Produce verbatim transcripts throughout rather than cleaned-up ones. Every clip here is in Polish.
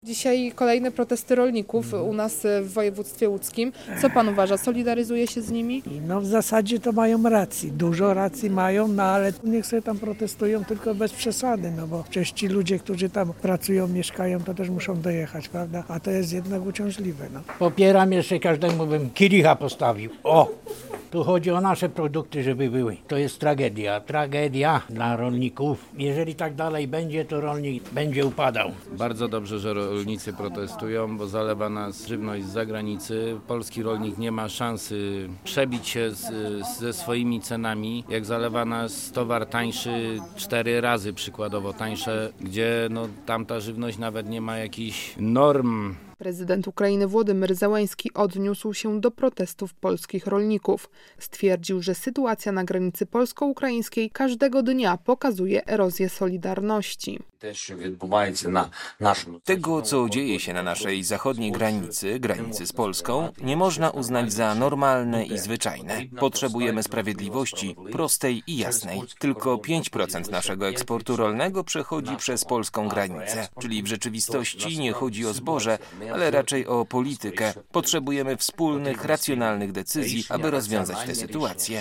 Dzisiaj kolejne protesty rolników u nas w województwie łódzkim. Co pan uważa? Solidaryzuje się z nimi? No w zasadzie to mają racji. Dużo racji mają, no ale niech sobie tam protestują, tylko bez przesady, no bo przecież ci ludzie, którzy tam pracują, mieszkają, to też muszą dojechać, prawda? A to jest jednak uciążliwe, no. Popieram, jeszcze każdemu bym kielicha postawił. O! Tu chodzi o nasze produkty, żeby były. To jest tragedia. Tragedia dla rolników. Jeżeli tak dalej będzie, to rolnik będzie upadał. Bardzo dobrze, że rolnicy protestują, bo zalewa nas żywność z zagranicy. Polski rolnik nie ma szansy przebić się z, ze swoimi cenami. Jak zalewa nas towar tańszy cztery razy przykładowo tańsze, gdzie no, tamta żywność nawet nie ma jakichś norm. Prezydent Ukrainy Włodymyr Zełenski odniósł się do protestów polskich rolników. Stwierdził, że sytuacja na granicy polsko-ukraińskiej każdego dnia pokazuje erozję solidarności. Tego, co dzieje się na naszej zachodniej granicy, granicy z Polską, nie można uznać za normalne i zwyczajne. Potrzebujemy sprawiedliwości, prostej i jasnej. Tylko pięć procent naszego eksportu rolnego przechodzi przez polską granicę, czyli w rzeczywistości nie chodzi o zboże, ale raczej o politykę. Potrzebujemy wspólnych, racjonalnych decyzji, aby rozwiązać tę sytuację.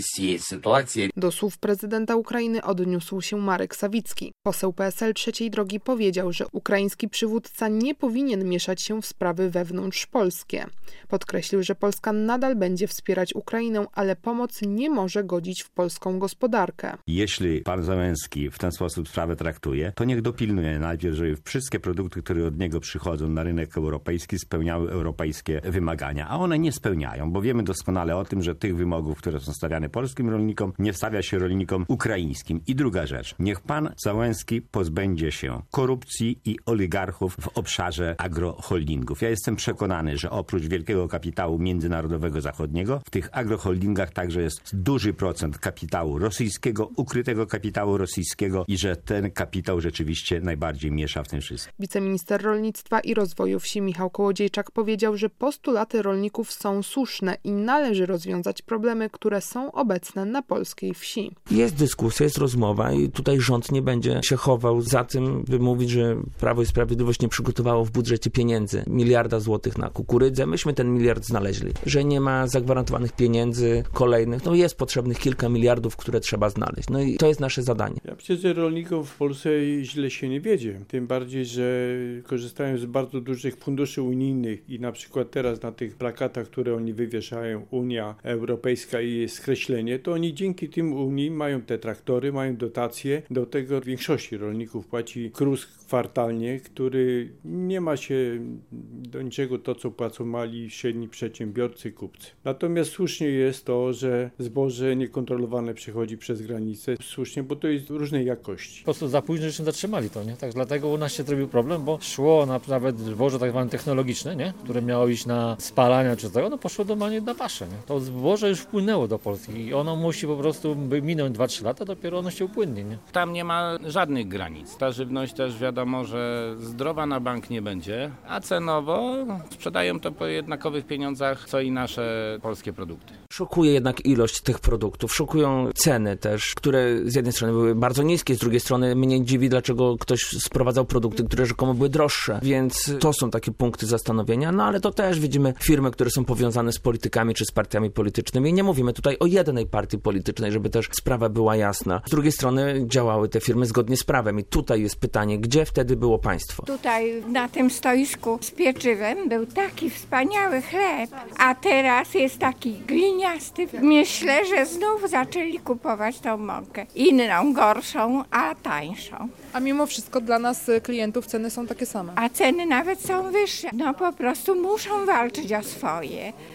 Do słów prezydenta Ukrainy odniósł się Marek Sawicki. Poseł P S L Trzeciej Drogi powiedział, że ukraiński przywódca nie powinien mieszać się w sprawy wewnątrzpolskie. Podkreślił, że Polska nadal będzie wspierać Ukrainę, ale pomoc nie może godzić w polską gospodarkę. Jeśli pan Zełenski w ten sposób sprawę traktuje, to niech dopilnuje najpierw, żeby wszystkie produkty, które od niego przychodzą na rynek europejski, spełniały europejskie wymagania, a one nie spełniają, bo wiemy doskonale o tym, że tych wymogów, które są stawiane polskim rolnikom, nie stawia się rolnikom ukraińskim. I druga rzecz, niech pan Zełenski pozbędzie się korupcji i oligarchów w obszarze agroholdingów. Ja jestem przekonany, że oprócz wielkiego kapitału międzynarodowego zachodniego, w tych agroholdingach także jest duży procent kapitału rosyjskiego, ukrytego kapitału rosyjskiego i że ten kapitał rzeczywiście najbardziej miesza w tym wszystkim. Wiceminister rolnictwa i rozwoju wsi Michał Kołodziejczak powiedział, że postulaty rolników są słuszne i należy rozwiązać problemy, które są obecne na polskiej wsi. Jest dyskusja, jest rozmowa i tutaj rząd nie będzie się chował za tym, by mówić, że Prawo i Sprawiedliwość nie przygotowało w budżecie pieniędzy, miliarda złotych na kukurydzę. Myśmy ten miliard znaleźli. Że nie ma zagwarantowanych pieniędzy kolejnych, no jest potrzebnych kilka miliardów, które trzeba znaleźć. No i to jest nasze zadanie. Ja myślę, że rolników w Polsce źle się nie wiedzie. Tym bardziej, że korzystają z bardzo dużych funduszy unijnych i na przykład teraz na tych plakatach, które oni wywieszają, Unia Europejska i skreślenie, to oni dzięki tym Unii mają te traktory, mają dotacje. Do tego większości rolników płaci KRUS kwartalnie, który nie ma się do niczego to, co płacą mali, średni przedsiębiorcy, kupcy. Natomiast słusznie jest to, że zboże niekontrolowane przechodzi przez granicę. Słusznie, bo to jest różnej jakości. Po prostu za późno żeśmy zatrzymali to, nie? Tak, dlatego u nas się zrobił problem, bo szło na, nawet zboże tak zwane technologiczne, nie? Które miało iść na spalania czy tego, no poszło normalnie na paszę, nie? To zboże już wpłynęło do Polski i ono musi po prostu by minąć dwa trzy lata, dopiero ono się upłynnie, nie? Tam nie ma żadnych granic. Ta żywność też wiadomo, że zdrowa na bank nie będzie, a cenowo sprzedają to po jednakowych pieniądzach, co i nasze polskie produkty. Szokuje jednak ilość tych produktów, szokują ceny też, które z jednej strony były bardzo niskie, z drugiej strony mnie dziwi, dlaczego ktoś sprowadzał produkty, które rzekomo były droższe, więc to są takie punkty zastanowienia, no ale to też widzimy firmy, które są powiązane z politykami czy z partiami politycznymi i nie mówimy tutaj o jednej partii politycznej, żeby też sprawa była jasna. Z drugiej strony działały te firmy zgodnie z prawem i tutaj jest pytanie, gdzie wtedy było państwo? Tutaj na tym stoisku z pieczywem był taki wspaniały chleb, a teraz jest taki gliniasty. Myślę, że znów zaczęli kupować tą mąkę. Inną, gorszą, a tańszą. A mimo wszystko dla nas klientów ceny są takie same. A ceny nawet są wyższe. No po prostu muszą walczyć o swoje.